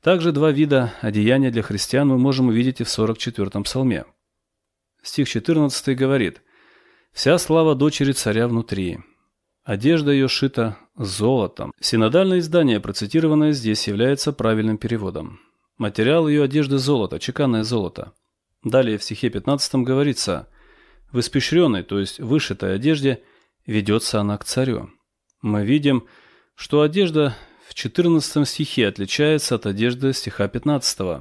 Также два вида одеяния для христиан мы можем увидеть и в 44-м псалме. Стих 14 говорит: «Вся слава дочери царя внутри. Одежда ее шита золотом». Синодальное издание, процитированное здесь, является правильным переводом. Материал ее одежды золото, чеканное золото. Далее в стихе 15 говорится: «В испещренной, то есть вышитой одежде, ведется она к царю». Мы видим, что одежда в 14 стихе отличается от одежды стиха 15. В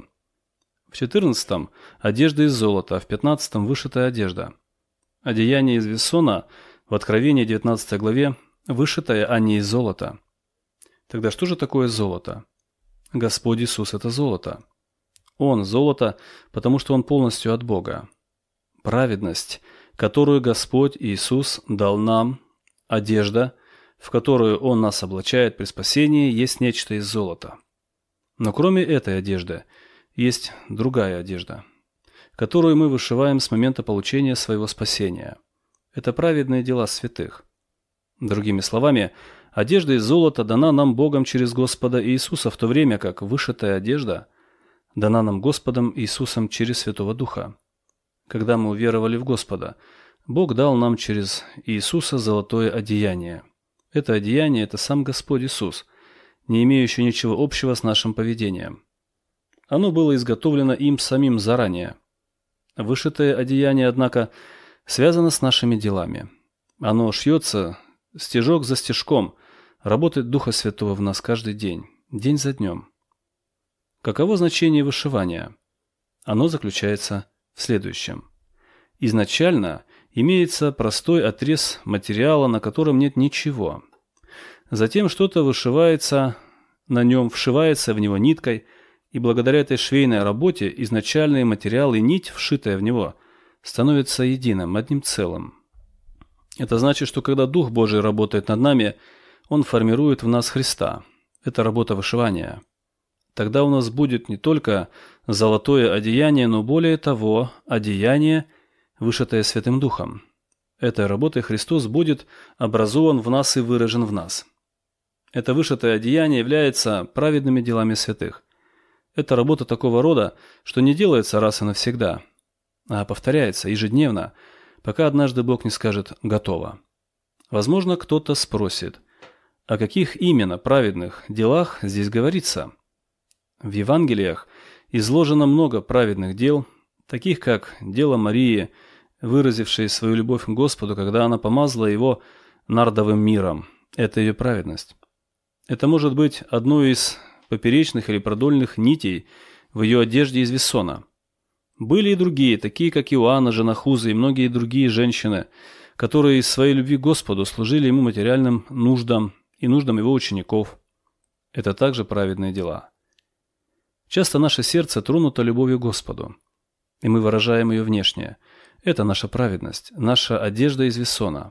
14 одежда из золота, а в 15 вышитая одежда. Одеяние из вессона в Откровении 19 главе вышитое, а не из золота. Тогда что же такое золото? Господь Иисус – это золото. Он – золото, потому что Он полностью от Бога. Праведность, которую Господь Иисус дал нам, одежда, в которую Он нас облачает при спасении, есть нечто из золота. Но кроме этой одежды есть другая одежда, которую мы вышиваем с момента получения своего спасения. Это праведные дела святых. Другими словами, одежда из золота дана нам Богом через Господа Иисуса, в то время как вышитая одежда дана нам Господом Иисусом через Святого Духа. Когда мы уверовали в Господа, Бог дал нам через Иисуса золотое одеяние. Это одеяние – это сам Господь Иисус, не имеющий ничего общего с нашим поведением. Оно было изготовлено им самим заранее. Вышитое одеяние, однако, связано с нашими делами. Оно шьется стежок за стежком, работает Духа Святого в нас каждый день, день за днем. Каково значение вышивания? Оно заключается в следующем. Изначально имеется простой отрез материала, на котором нет ничего. Затем что-то вышивается на нем, вшивается в него ниткой, и благодаря этой швейной работе изначальный материал и нить, вшитая в него, становятся единым, одним целым. Это значит, что когда Дух Божий работает над нами, Он формирует в нас Христа. Это работа вышивания. Тогда у нас будет не только золотое одеяние, но более того, одеяние, вышитое Святым Духом. Этой работой Христос будет образован в нас и выражен в нас. Это вышитое одеяние является праведными делами святых. Это работа такого рода, что не делается раз и навсегда, а повторяется ежедневно, пока однажды Бог не скажет «готово». Возможно, кто-то спросит, о каких именно праведных делах здесь говорится? В Евангелиях изложено много праведных дел, таких как дело Марии, выразившей свою любовь к Господу, когда она помазала его нардовым миром. Это ее праведность. Это может быть одной из поперечных или продольных нитей в ее одежде из вессона. Были и другие, такие как Иоанна, жена Хузы и многие другие женщины, которые из своей любви к Господу служили ему материальным нуждам и нуждам его учеников. Это также праведные дела. Часто наше сердце тронуто любовью к Господу, и мы выражаем ее внешне. Это наша праведность, наша одежда из вессона.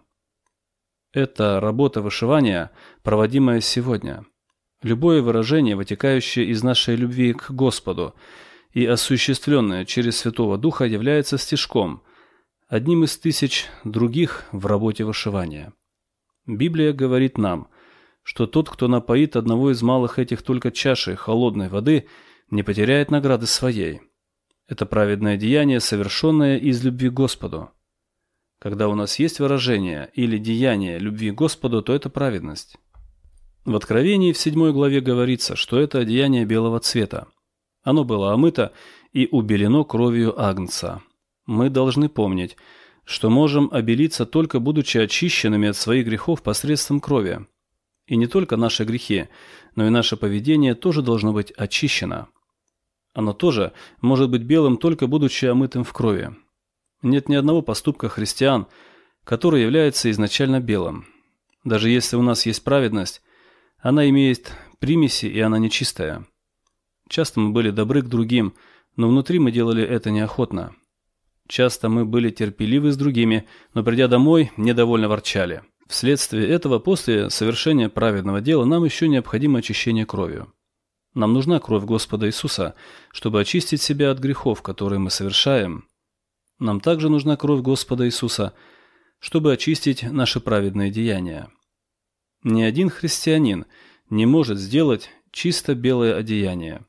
Это работа вышивания, проводимая сегодня. Любое выражение, вытекающее из нашей любви к Господу и осуществленное через Святого Духа, является стежком, одним из тысяч других в работе вышивания. Библия говорит нам, что тот, кто напоит одного из малых этих только чашей холодной воды, не потеряет награды своей. Это праведное деяние, совершенное из любви к Господу. Когда у нас есть выражение или деяние любви к Господу, то это праведность. В Откровении в 7 главе говорится, что это одеяние белого цвета. Оно было омыто и убелено кровью агнца. Мы должны помнить, что можем обелиться только будучи очищенными от своих грехов посредством крови. И не только наши грехи, но и наше поведение тоже должно быть очищено. Оно тоже может быть белым, только будучи омытым в крови. Нет ни одного поступка христиан, который является изначально белым. Даже если у нас есть праведность, она имеет примеси, и она нечистая. Часто мы были добры к другим, но внутри мы делали это неохотно. Часто мы были терпеливы с другими, но придя домой, недовольно ворчали. Вследствие этого, после совершения праведного дела, нам еще необходимо очищение кровью. Нам нужна кровь Господа Иисуса, чтобы очистить себя от грехов, которые мы совершаем. Нам также нужна кровь Господа Иисуса, чтобы очистить наши праведные деяния. Ни один христианин не может сделать чисто белое одеяние.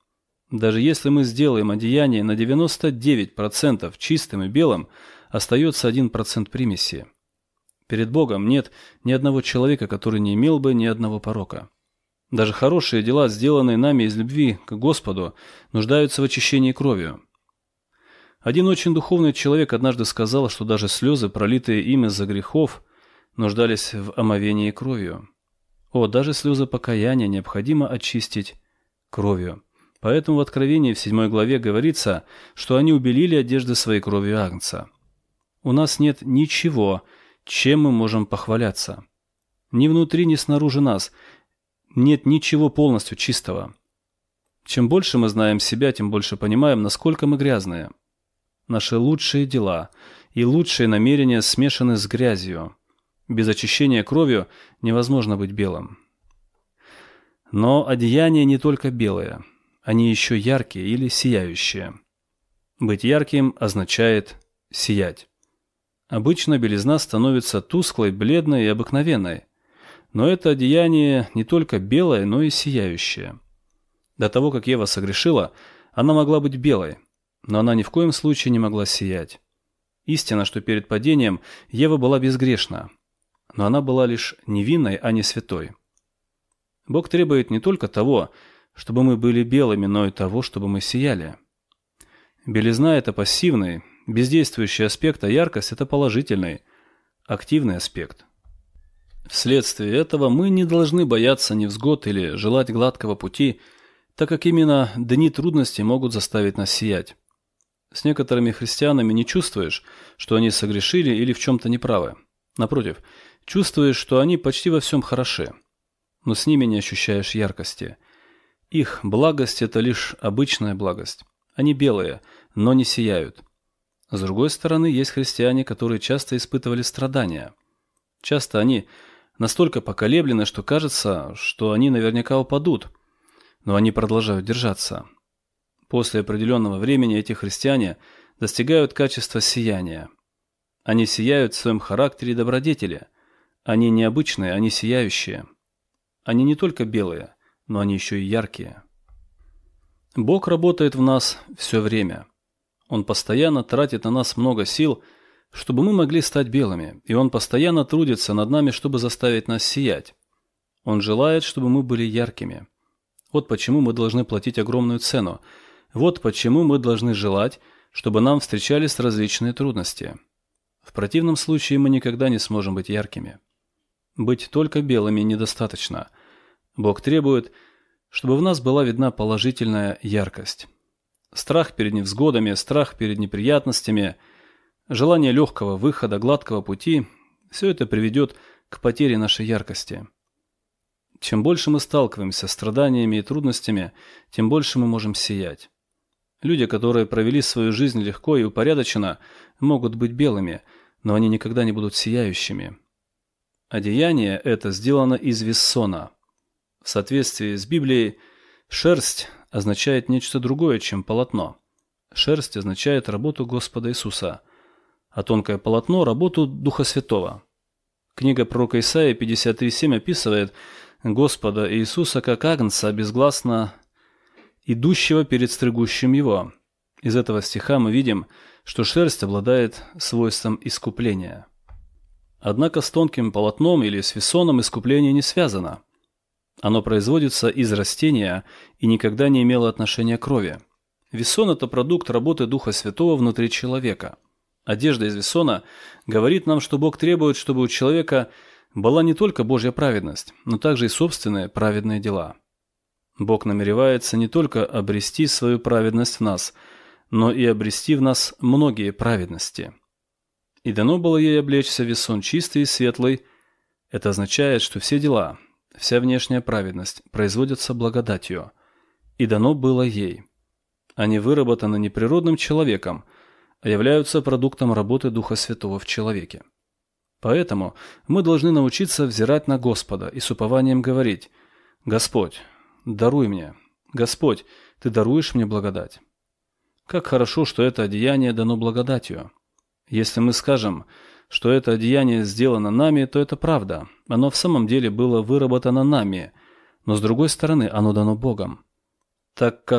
Даже если мы сделаем одеяние на 99% чистым и белым, остается 1% примеси. Перед Богом нет ни одного человека, который не имел бы ни одного порока. Даже хорошие дела, сделанные нами из любви к Господу, нуждаются в очищении кровью. Один очень духовный человек однажды сказал, что даже слезы, пролитые им из-за грехов, нуждались в омовении кровью. Даже слезы покаяния необходимо очистить кровью. Поэтому в Откровении в 7 главе говорится, что они убелили одежды своей кровью агнца. У нас нет ничего, чем мы можем похваляться. Ни внутри, ни снаружи нас нет ничего полностью чистого. Чем больше мы знаем себя, тем больше понимаем, насколько мы грязные. Наши лучшие дела и лучшие намерения смешаны с грязью. Без очищения кровью невозможно быть белым. Но одеяния не только белые, они еще яркие или сияющие. Быть ярким означает сиять. Обычно белизна становится тусклой, бледной и обыкновенной. Но это одеяние не только белое, но и сияющее. До того, как Ева согрешила, она могла быть белой, но она ни в коем случае не могла сиять. Истина, что перед падением Ева была безгрешна, но она была лишь невинной, а не святой. Бог требует не только того, чтобы мы были белыми, но и того, чтобы мы сияли. Белизна – это пассивный, бездействующий аспект, а яркость – это положительный, активный аспект. Вследствие этого мы не должны бояться невзгод или желать гладкого пути, так как именно дни трудностей могут заставить нас сиять. С некоторыми христианами не чувствуешь, что они согрешили или в чем-то неправы. Напротив, чувствуешь, что они почти во всем хороши, но с ними не ощущаешь яркости. Их благость – это лишь обычная благость. Они белые, но не сияют. С другой стороны, есть христиане, которые часто испытывали страдания. Часто они настолько поколеблены, что кажется, что они наверняка упадут, но они продолжают держаться. После определенного времени эти христиане достигают качества сияния. Они сияют в своем характере и добродетели. Они необычные, они сияющие. Они не только белые, но они еще и яркие. Бог работает в нас все время. Он постоянно тратит на нас много сил, чтобы мы могли стать белыми, и Он постоянно трудится над нами, чтобы заставить нас сиять. Он желает, чтобы мы были яркими. Вот почему мы должны платить огромную цену. Вот почему мы должны желать, чтобы нам встречались различные трудности. В противном случае мы никогда не сможем быть яркими. Быть только белыми недостаточно. Бог требует, чтобы в нас была видна положительная яркость. Страх перед невзгодами, страх перед неприятностями, желание легкого выхода, гладкого пути – все это приведет к потере нашей яркости. Чем больше мы сталкиваемся с страданиями и трудностями, тем больше мы можем сиять. Люди, которые провели свою жизнь легко и упорядоченно, могут быть белыми, но они никогда не будут сияющими. Одеяние это сделано из виссона. В соответствии с Библией, шерсть означает нечто другое, чем полотно. Шерсть означает работу Господа Иисуса, а тонкое полотно – работу Духа Святого. Книга пророка Исаии 53:7 описывает Господа Иисуса как агнца, безгласно идущего перед стригущим его. Из этого стиха мы видим, что шерсть обладает свойством искупления. Однако с тонким полотном или с виссоном искупление не связано. Оно производится из растения и никогда не имело отношения к крови. Виссон – это продукт работы Духа Святого внутри человека. Одежда из виссона говорит нам, что Бог требует, чтобы у человека была не только Божья праведность, но также и собственные праведные дела. Бог намеревается не только обрести свою праведность в нас, но и обрести в нас многие праведности. И дано было ей облечься в виссон чистый и светлый. Это означает, что все дела, вся внешняя праведность производятся благодатью. И дано было ей. Они выработаны не природным человеком, а являются продуктом работы Духа Святого в человеке. Поэтому мы должны научиться взирать на Господа и с упованием говорить: «Господь, даруй мне. Господь, Ты даруешь мне благодать». Как хорошо, что это одеяние дано благодатью. Если мы скажем, что это одеяние сделано нами, то это правда. Оно в самом деле было выработано нами, но с другой стороны оно дано Богом. Так как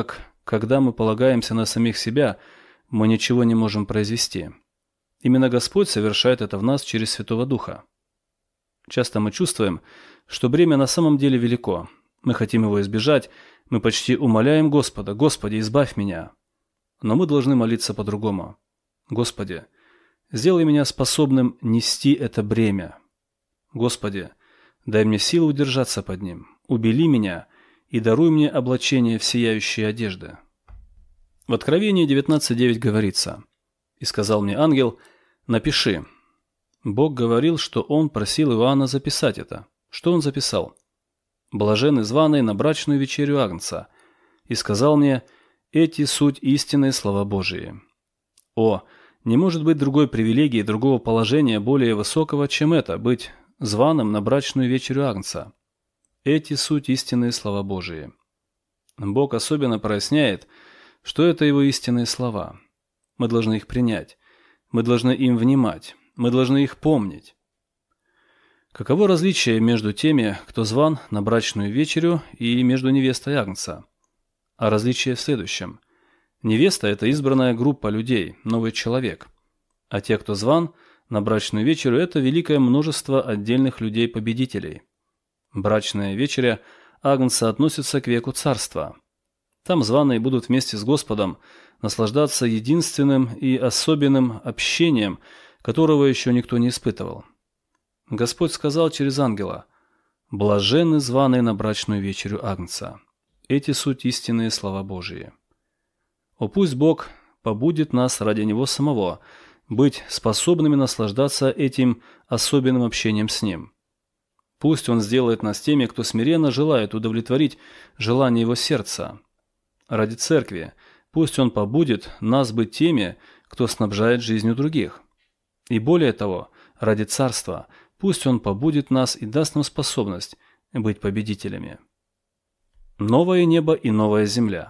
когда мы полагаемся на самих себя, мы ничего не можем произвести. Именно Господь совершает это в нас через Святого Духа. Часто мы чувствуем, что бремя на самом деле велико. Мы хотим его избежать, мы почти умоляем Господа: «Господи, избавь меня». Но мы должны молиться по-другому. «Господи, сделай меня способным нести это бремя. Господи, дай мне силу удержаться под ним, убели меня и даруй мне облачение в сияющие одежды». В Откровении 19:9 говорится: «И сказал мне ангел: напиши». Бог говорил, что Он просил Иоанна записать это. Что он записал? «Блаженны званые на брачную вечерю Агнца. И сказал мне: эти суть истинные слова Божии». О, не может быть другой привилегии, другого положения более высокого, чем это, быть званым на брачную вечерю Агнца. Эти суть истинные слова Божии. Бог особенно проясняет, что это Его истинные слова. Мы должны их принять, мы должны им внимать, мы должны их помнить. Каково различие между теми, кто зван на брачную вечерю, и между невестой Агнца? А различие в следующем. Невеста – это избранная группа людей, новый человек. А те, кто зван на брачную вечерю, это великое множество отдельных людей-победителей. Брачная вечеря Агнца относится к веку царства. Там званые будут вместе с Господом наслаждаться единственным и особенным общением, которого еще никто не испытывал. Господь сказал через ангела: «Блаженны званые на брачную вечерю Агнца». Эти суть истинные слова Божии. О, пусть Бог побудит нас ради Него самого быть способными наслаждаться этим особенным общением с Ним. Пусть Он сделает нас теми, кто смиренно желает удовлетворить желание Его сердца. Ради Церкви пусть Он побудит нас быть теми, кто снабжает жизнью других. И более того, ради Царства пусть Он побудит нас и даст нам способность быть победителями. Новое небо и новая земля.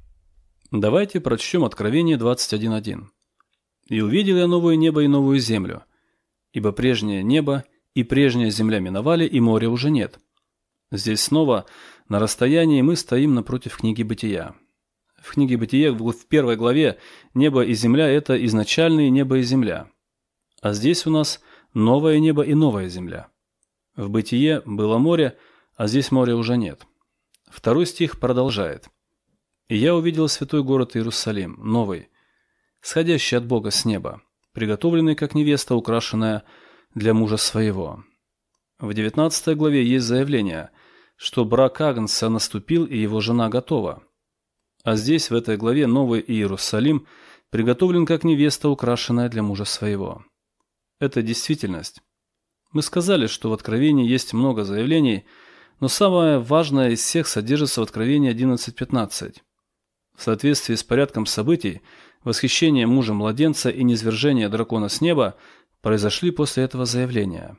Давайте прочтем Откровение 21:1. «И увидел я новое небо и новую землю, ибо прежнее небо и прежняя земля миновали, и моря уже нет». Здесь снова на расстоянии мы стоим напротив книги Бытия. В книге Бытия в 1 главе небо и земля – это изначальные небо и земля. А здесь у нас новое небо и новая земля. В Бытие было море, а здесь моря уже нет. 2 стих продолжает. «И я увидел святой город Иерусалим, новый, сходящий от Бога с неба, приготовленный как невеста, украшенная для мужа своего». В 19 главе есть заявление, что брак Агнца наступил и его жена готова. А здесь, в этой главе, новый Иерусалим приготовлен как невеста, украшенная для мужа своего. Это действительность. Мы сказали, что в Откровении есть много заявлений, но самое важное из всех содержится в Откровении 11:15. В соответствии с порядком событий, восхищение мужа младенца и низвержение дракона с неба произошли после этого заявления.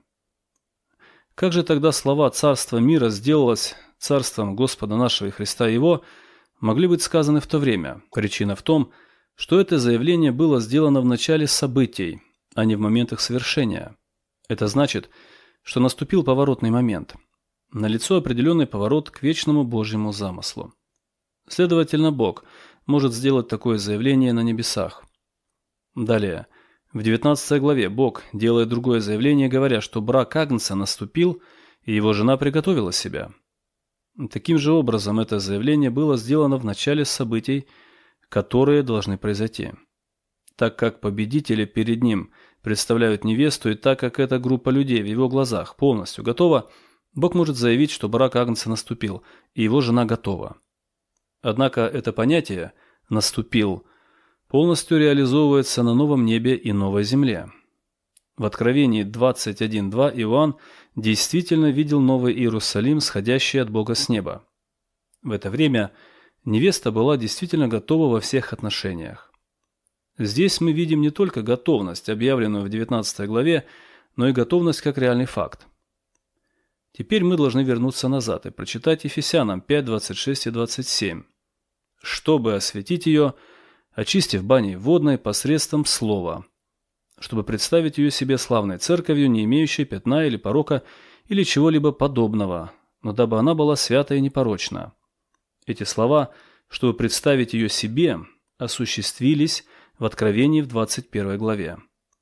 Как же тогда слова «Царство мира сделалось царством Господа нашего и Христа Его» могли быть сказаны в то время? Причина в том, что это заявление было сделано в начале событий, а не в момент их совершения. Это значит, что наступил поворотный момент. Налицо определенный поворот к вечному Божьему замыслу. Следовательно, Бог может сделать такое заявление на небесах. Далее, в 19 главе Бог делает другое заявление, говоря, что брак Агнца наступил, и его жена приготовила себя. Таким же образом это заявление было сделано в начале событий, которые должны произойти. Так как победители перед ним представляют невесту, и так как эта группа людей в его глазах полностью готова, Бог может заявить, что брак Агнца наступил, и его жена готова. Однако это понятие «наступил» полностью реализовывается на новом небе и новой земле. В Откровении 21:2 Иоанн действительно видел новый Иерусалим, сходящий от Бога с неба. В это время невеста была действительно готова во всех отношениях. Здесь мы видим не только готовность, объявленную в 19 главе, но и готовность как реальный факт. Теперь мы должны вернуться назад и прочитать Ефесянам 5:26 и 27. «Чтобы осветить ее, очистив баней водной посредством слова, чтобы представить ее себе славной церковью, не имеющей пятна или порока или чего-либо подобного, но дабы она была свята и непорочна». Эти слова чтобы представить ее себе, осуществились в Откровении в 21 главе.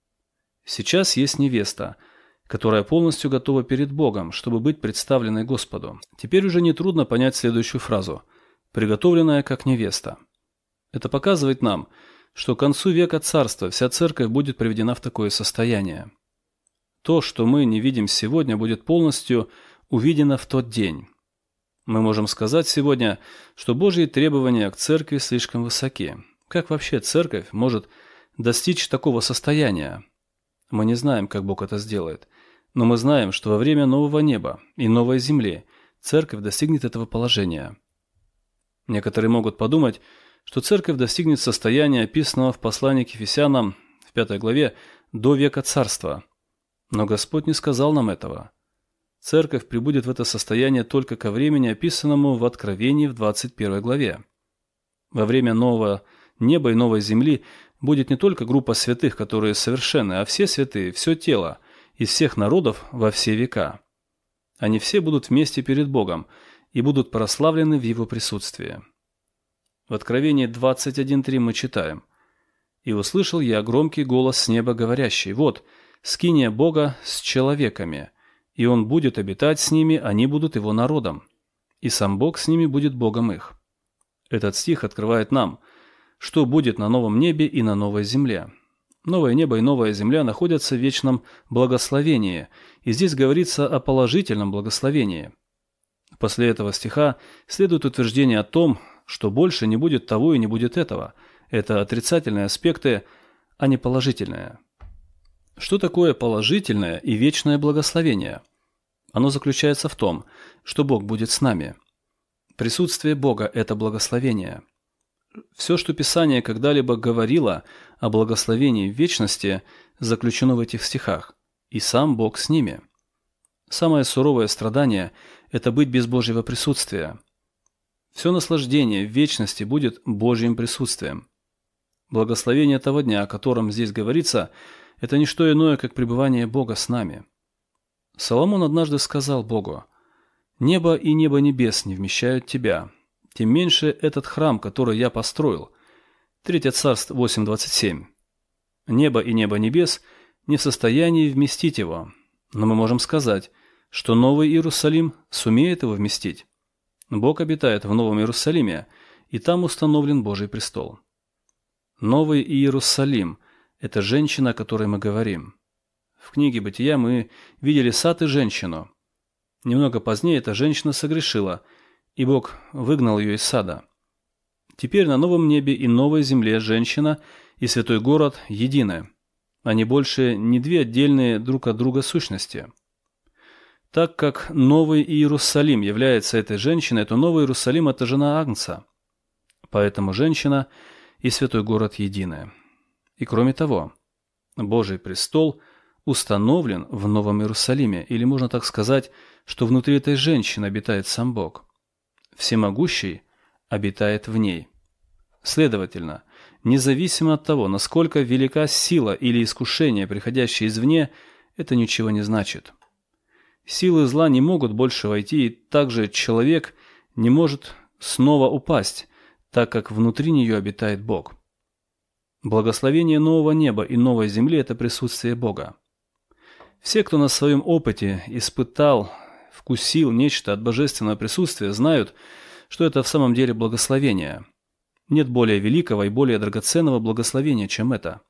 Сейчас есть невеста, которая полностью готова перед Богом, чтобы быть представленной Господу. Теперь уже нетрудно понять следующую фразу «приготовленная как невеста». Это показывает нам, что к концу века царства вся церковь будет приведена в такое состояние. То, что мы не видим сегодня, будет полностью увидено в тот день. Мы можем сказать сегодня, что Божьи требования к церкви слишком высоки. Как вообще церковь может достичь такого состояния? Мы не знаем, как Бог это сделает, но мы знаем, что во время нового неба и новой земли церковь достигнет этого положения. Некоторые могут подумать, что церковь достигнет состояния, описанного в послании к Ефесянам в 5 главе, до века царства. Но Господь не сказал нам этого. Церковь прибудет в это состояние только ко времени, описанному в Откровении в 21 главе. Во время нового неба и новой земли будет не только группа святых, которые совершенны, а все святые, все тело, из всех народов во все века. Они все будут вместе перед Богом и будут прославлены в Его присутствии. В Откровении 21:3 мы читаем: «И услышал я громкий голос с неба, говорящий: вот, скиния Бога с человеками, и Он будет обитать с ними, они будут Его народом, и сам Бог с ними будет Богом их». Этот стих открывает нам, что будет на новом небе и на новой земле. Новое небо и новая земля находятся в вечном благословении, и здесь говорится о положительном благословении. После этого стиха следует утверждение о том, что больше не будет того и не будет этого. Это отрицательные аспекты, а не положительные. Что такое положительное и вечное благословение? Оно заключается в том, что Бог будет с нами. Присутствие Бога – это благословение. Все, что Писание когда-либо говорило о благословении в вечности, заключено в этих стихах, и сам Бог с ними. Самое суровое страдание – это быть без Божьего присутствия. Все наслаждение в вечности будет Божьим присутствием. Благословение того дня, о котором здесь говорится, это не что иное, как пребывание Бога с нами. Соломон однажды сказал Богу: «Небо и небо небес не вмещают Тебя, тем меньше этот храм, который я построил». 3 Царств 8:27. Небо и небо небес не в состоянии вместить его, но мы можем сказать, что Новый Иерусалим сумеет его вместить. Бог обитает в Новом Иерусалиме, и там установлен Божий престол. Новый Иерусалим – это женщина, о которой мы говорим. В книге «Бытия» мы видели сад и женщину. Немного позднее эта женщина согрешила, и Бог выгнал ее из сада. Теперь на новом небе и новой земле женщина и святой город едины. Они больше не две отдельные друг от друга сущности. Так как Новый Иерусалим является этой женщиной, то Новый Иерусалим – это жена Агнца. Поэтому женщина и святой город едины. И кроме того, Божий престол установлен в Новом Иерусалиме, или можно так сказать, что внутри этой женщины обитает сам Бог. Всемогущий обитает в ней. Следовательно, независимо от того, насколько велика сила или искушение, приходящее извне, это ничего не значит. Силы зла не могут больше войти, и также человек не может снова упасть, так как внутри нее обитает Бог. Благословение нового неба и новой земли – это присутствие Бога. Все, кто на своем опыте испытал, вкусил нечто от божественного присутствия, знают, что это в самом деле благословение. Нет более великого и более драгоценного благословения, чем это.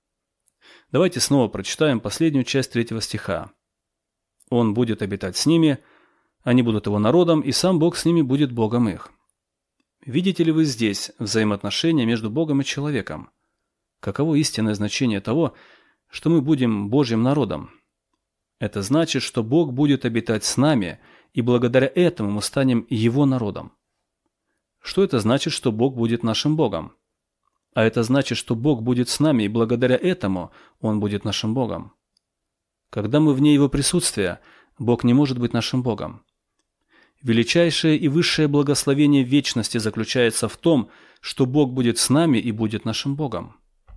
Давайте снова прочитаем последнюю часть 3 стиха. «Он будет обитать с ними, они будут его народом, и сам Бог с ними будет Богом их». Видите ли вы здесь взаимоотношения между Богом и человеком? Каково истинное значение того, что мы будем Божьим народом? Это значит, что Бог будет обитать с нами, и благодаря этому мы станем Его народом. Что это значит, что Бог будет нашим Богом? А это значит, что Бог будет с нами, и благодаря этому Он будет нашим Богом. Когда мы вне Его присутствия, Бог не может быть нашим Богом. Величайшее и высшее благословение вечности заключается в том, что Бог будет с нами и будет нашим Богом.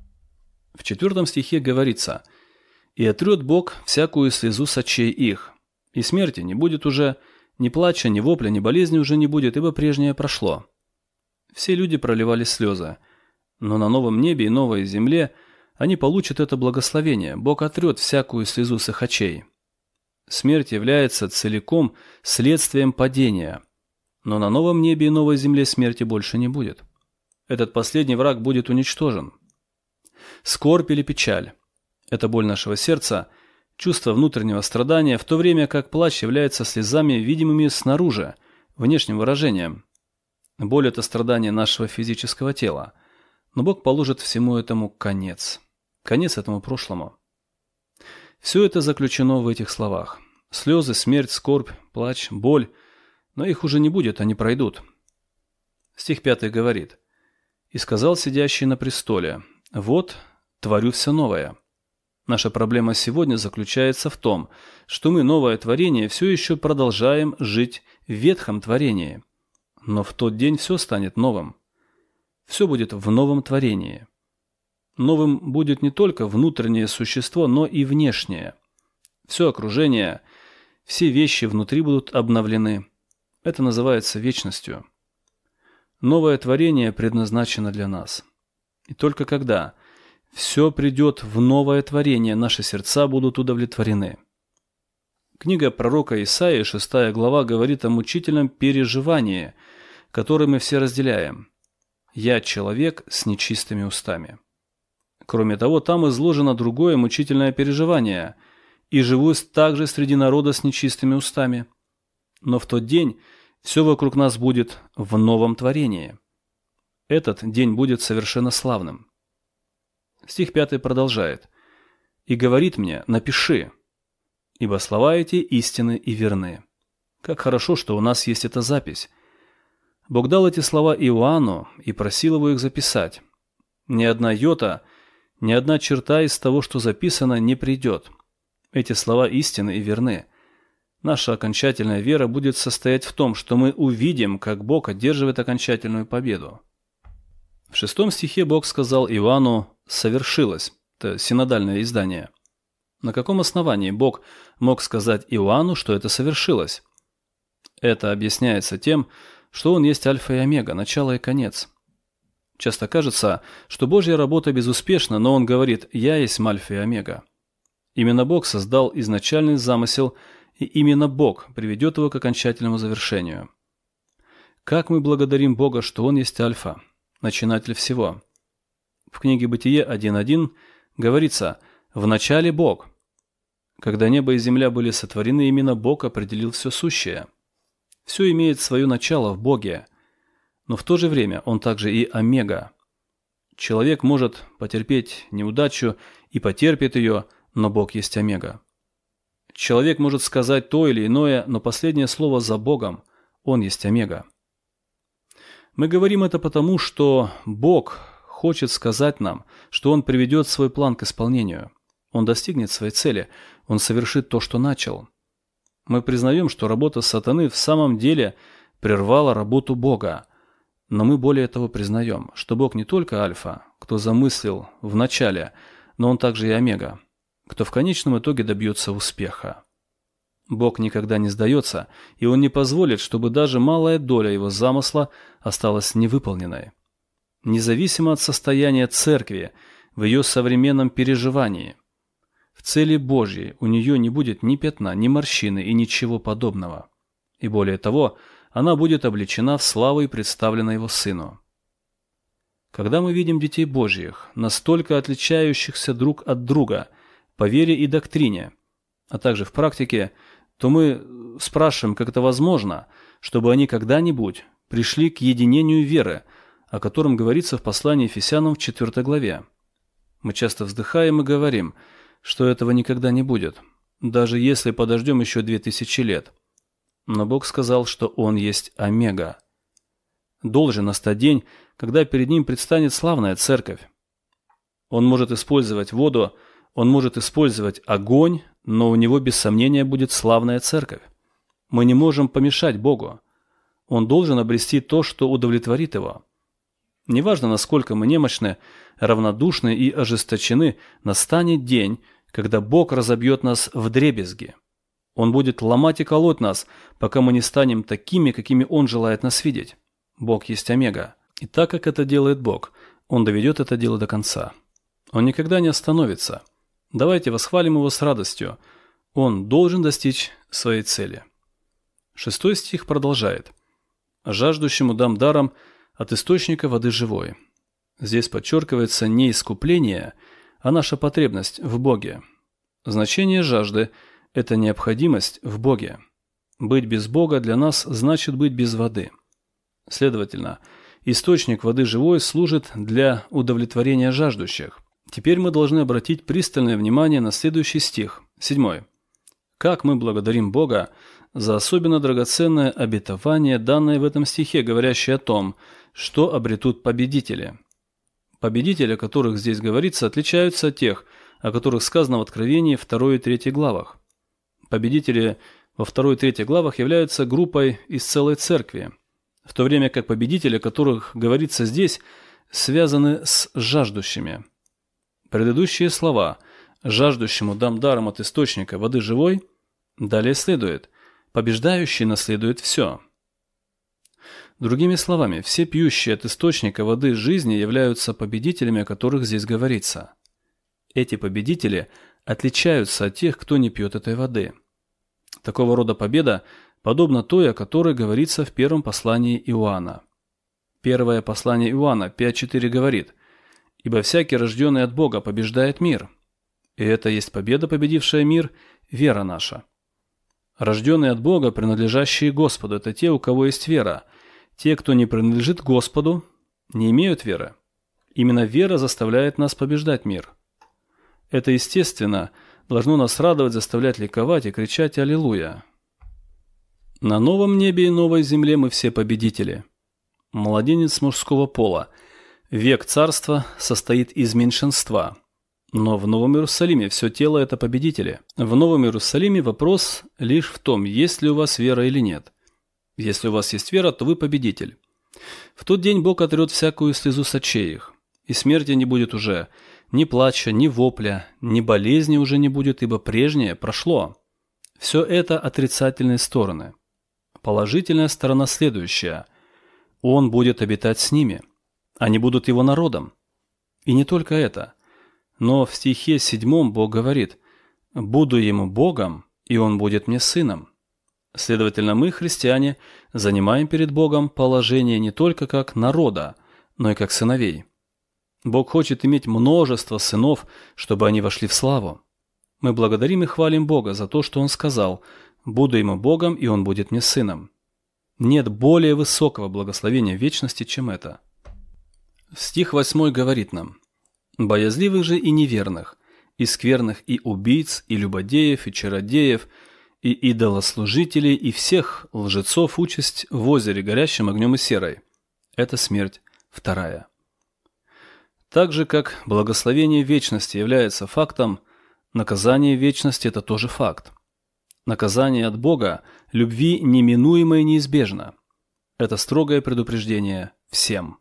В 4 стихе говорится: «И отрет Бог всякую слезу с очей их, и смерти не будет уже, ни плача, ни вопля, ни болезни уже не будет, ибо прежнее прошло». Все люди проливали слезы. Но на новом небе и новой земле они получат это благословение. Бог отрет всякую слезу с их очей. Смерть является целиком следствием падения. Но на новом небе и новой земле смерти больше не будет. Этот последний враг будет уничтожен. Скорбь или печаль – это боль нашего сердца, чувство внутреннего страдания, в то время как плач является слезами, видимыми снаружи, внешним выражением. Боль – это страдание нашего физического тела. Но Бог положит всему этому конец. Конец этому прошлому. Все это заключено в этих словах. Слезы, смерть, скорбь, плач, боль. Но их уже не будет, они пройдут. Стих 5 говорит: «И сказал сидящий на престоле: вот, творю все новое». Наша проблема сегодня заключается в том, что мы, новое творение, все еще продолжаем жить в ветхом творении. Но в тот день все станет новым. Все будет в новом творении. Новым будет не только внутреннее существо, но и внешнее. Все окружение, все вещи внутри будут обновлены. Это называется вечностью. Новое творение предназначено для нас. И только когда все придет в новое творение, наши сердца будут удовлетворены. Книга пророка Исаии, 6 глава, говорит о мучительном переживании, которое мы все разделяем. «Я человек с нечистыми устами». Кроме того, там изложено другое мучительное переживание: «И живу также среди народа с нечистыми устами». Но в тот день все вокруг нас будет в новом творении. Этот день будет совершенно славным. Стих 5 продолжает: «И говорит мне: напиши, ибо слова эти истинны и верны». Как хорошо, что у нас есть эта запись. Бог дал эти слова Иоанну и просил его их записать. Ни одна йота, ни одна черта из того, что записано, не придет. Эти слова истинны и верны. Наша окончательная вера будет состоять в том, что мы увидим, как Бог одерживает окончательную победу. В 6 стихе Бог сказал Иоанну: «Совершилось». Это синодальное издание. На каком основании Бог мог сказать Иоанну, что это совершилось? Это объясняется тем, что Он есть альфа и омега, начало и конец. Часто кажется, что Божья работа безуспешна, но Он говорит: «Я есть альфа и омега». Именно Бог создал изначальный замысел, и именно Бог приведет его к окончательному завершению. Как мы благодарим Бога, что Он есть альфа, начинатель всего. В книге Бытие 1.1 говорится: «В начале Бог». Когда небо и земля были сотворены, именно Бог определил все сущее. Все имеет свое начало в Боге, но в то же время Он также и омега. Человек может потерпеть неудачу и потерпит ее, но Бог есть омега. Человек может сказать то или иное, но последнее слово за Богом. Он есть омега. Мы говорим это потому, что Бог хочет сказать нам, что Он приведет свой план к исполнению. Он достигнет своей цели. Он совершит то, что начал. Мы признаем, что работа сатаны в самом деле прервала работу Бога. Но мы более того признаем, что Бог не только альфа, кто замыслил в начале, но Он также и омега, кто в конечном итоге добьется успеха. Бог никогда не сдается, и Он не позволит, чтобы даже малая доля Его замысла осталась невыполненной. Независимо от состояния церкви в ее современном переживании, в цели Божьей у нее не будет ни пятна, ни морщины и ничего подобного. И более того, она будет облечена в славу и представлена Его Сыну. Когда мы видим детей Божьих, настолько отличающихся друг от друга по вере и доктрине, а также в практике, то мы спрашиваем, как это возможно, чтобы они когда-нибудь пришли к единению веры, о котором говорится в послании Ефесянам в 4 главе. Мы часто вздыхаем и говорим, что этого никогда не будет, даже если подождем еще 2000 лет. Но Бог сказал, что Он есть омега. Должен настать день, когда перед Ним предстанет славная церковь. Он может использовать воду, Он может использовать огонь, но у Него без сомнения будет славная церковь. Мы не можем помешать Богу. Он должен обрести то, что удовлетворит Его. Неважно, насколько мы немощны, равнодушны и ожесточены, настанет день, когда Бог разобьет нас вдребезги. Он будет ломать и колоть нас, пока мы не станем такими, какими Он желает нас видеть. Бог есть омега. И так как это делает Бог, Он доведет это дело до конца. Он никогда не остановится. Давайте восхвалим Его с радостью. Он должен достичь своей цели. 6 стих продолжает. «Жаждущему дам даром от источника воды живой». Здесь подчеркивается не искупление, а наша потребность в Боге. Значение жажды – это необходимость в Боге. Быть без Бога для нас значит быть без воды. Следовательно, источник воды живой служит для удовлетворения жаждущих. Теперь мы должны обратить пристальное внимание на следующий стих, 7. Как мы благодарим Бога за особенно драгоценное обетование, данное в этом стихе, говорящее о том, что обретут победители. Победители, о которых здесь говорится, отличаются от тех, о которых сказано в Откровении 2 и 3 главах. Победители во 2 и 3 главах являются группой из целой церкви, в то время как победители, о которых говорится здесь, связаны с жаждущими. Предыдущие слова «жаждущему дам даром от источника воды живой» далее следует «побеждающий наследует все». Другими словами, все пьющие от источника воды жизни являются победителями, о которых здесь говорится. Эти победители отличаются от тех, кто не пьет этой воды. Такого рода победа подобна той, о которой говорится в первом послании Иоанна. Первое послание Иоанна 5:4 говорит: «Ибо всякий, рожденный от Бога, побеждает мир. И это есть победа, победившая мир, вера наша». Рожденные от Бога, принадлежащие Господу, это те, у кого есть вера. Те, кто не принадлежит Господу, не имеют веры. Именно вера заставляет нас побеждать мир. Это, естественно, должно нас радовать, заставлять ликовать и кричать «Аллилуйя». На новом небе и новой земле мы все победители. Младенец мужского пола. Век царства состоит из меньшинства. Но в Новом Иерусалиме все тело – это победители. В Новом Иерусалиме вопрос лишь в том, есть ли у вас вера или нет. Если у вас есть вера, то вы победитель. В тот день Бог отрет всякую слезу с очей их, и смерти не будет уже, ни плача, ни вопля, ни болезни уже не будет, ибо прежнее прошло. Все это отрицательные стороны. Положительная сторона следующая. Он будет обитать с ними. Они будут его народом. И не только это. Но в стихе 7 Бог говорит: «Буду ему Богом, и он будет мне сыном». Следовательно, мы, христиане, занимаем перед Богом положение не только как народа, но и как сыновей. Бог хочет иметь множество сынов, чтобы они вошли в славу. Мы благодарим и хвалим Бога за то, что Он сказал: «Буду ему Богом, и он будет мне сыном». Нет более высокого благословения в вечности, чем это. Стих 8 говорит нам: «Боязливых же и неверных, и скверных, и убийц, и любодеев, и чародеев, и идолослужителей, и всех лжецов участь в озере, горящем огнем и серой». Это смерть вторая. Так же, как благословение вечности является фактом, наказание вечности – это тоже факт. Наказание от Бога, любви неминуемо и неизбежно. Это строгое предупреждение всем.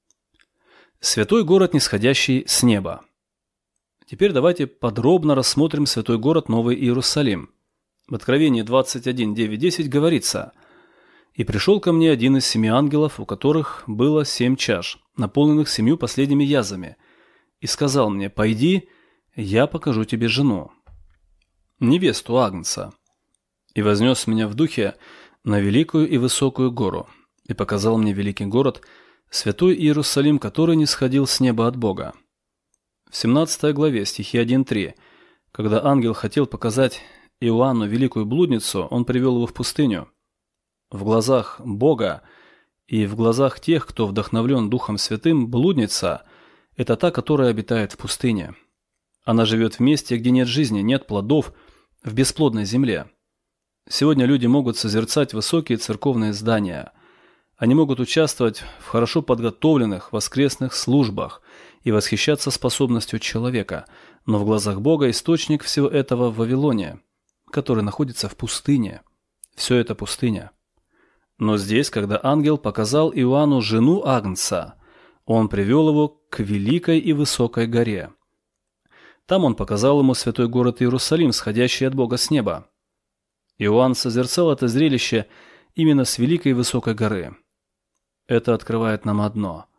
Святой город, нисходящий с неба. Теперь давайте подробно рассмотрим святой город Новый Иерусалим. В Откровении 21, 9, 10 говорится: «И пришел ко мне один из 7 ангелов, у которых было 7 чаш, наполненных 7 последними язвами, и сказал мне: пойди, я покажу тебе жену, невесту Агнца. И вознес меня в духе на великую и высокую гору, и показал мне великий город, святой Иерусалим, который нисходил с неба от Бога». В 17 главе, стихи 1-3, когда ангел хотел показать Иоанну великую блудницу, он привел его в пустыню. В глазах Бога и в глазах тех, кто вдохновлен Духом Святым, блудница – это та, которая обитает в пустыне. Она живет в месте, где нет жизни, нет плодов, в бесплодной земле. Сегодня люди могут созерцать высокие церковные здания. Они могут участвовать в хорошо подготовленных воскресных службах и восхищаться способностью человека, но в глазах Бога источник всего этого в Вавилоне, который находится в пустыне. Все это пустыня. Но здесь, когда ангел показал Иоанну жену Агнца, он привел его к великой и высокой горе. Там он показал ему святой город Иерусалим, сходящий от Бога с неба. Иоанн созерцал это зрелище именно с великой и высокой горы. Это открывает нам одно.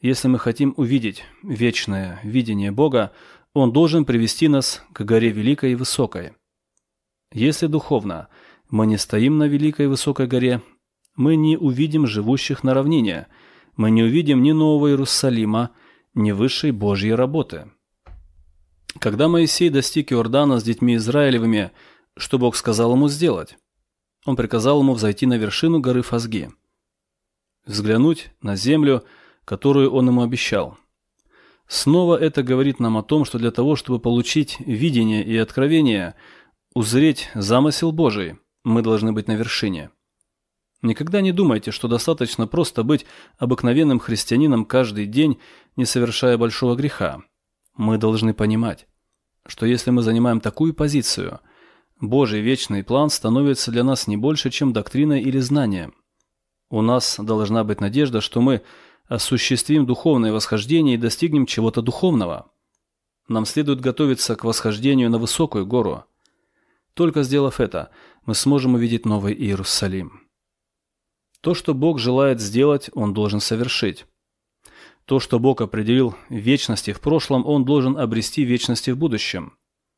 Если мы хотим увидеть вечное видение Бога, Он должен привести нас к горе великой и высокой. Если духовно мы не стоим на великой и высокой горе, мы не увидим живущих на равнине, мы не увидим ни Нового Иерусалима, ни высшей Божьей работы. Когда Моисей достиг Иордана с детьми Израилевыми, что Бог сказал ему сделать? Он приказал ему взойти на вершину горы Фазги, взглянуть на землю, которую он ему обещал. Снова это говорит нам о том, что для того, чтобы получить видение и откровение, узреть замысел Божий, мы должны быть на вершине. Никогда не думайте, что достаточно просто быть обыкновенным христианином каждый день, не совершая большого греха. Мы должны понимать, что если мы занимаем такую позицию, Божий вечный план становится для нас не больше, чем доктриной или знанием. У нас должна быть надежда, что мы осуществим духовное восхождение и достигнем чего-то духовного. Нам следует готовиться к восхождению на высокую гору. Только сделав это, мы сможем увидеть Новый Иерусалим. То, что Бог желает сделать, Он должен совершить. То, что Бог определил в вечности в прошлом, Он должен обрести в вечности в будущем.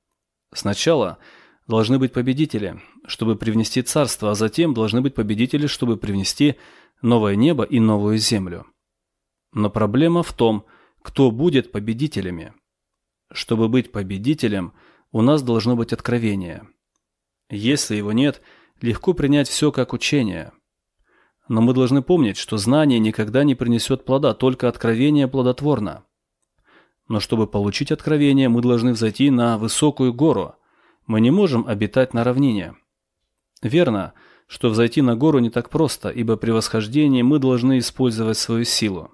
Сначала должны быть победители, чтобы привнести царство, а затем должны быть победители, чтобы привнести новое небо и новую землю. Но проблема в том, кто будет победителями. Чтобы быть победителем, у нас должно быть откровение. Если его нет, легко принять все как учение. Но мы должны помнить, что знание никогда не принесет плода, только откровение плодотворно. Но чтобы получить откровение, мы должны взойти на высокую гору. Мы не можем обитать на равнине. Верно, что взойти на гору не так просто, ибо при восхождении мы должны использовать свою силу.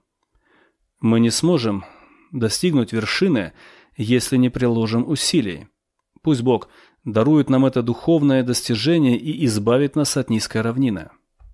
Мы не сможем достигнуть вершины, если не приложим усилий. Пусть Бог дарует нам это духовное достижение и избавит нас от низкой равнины.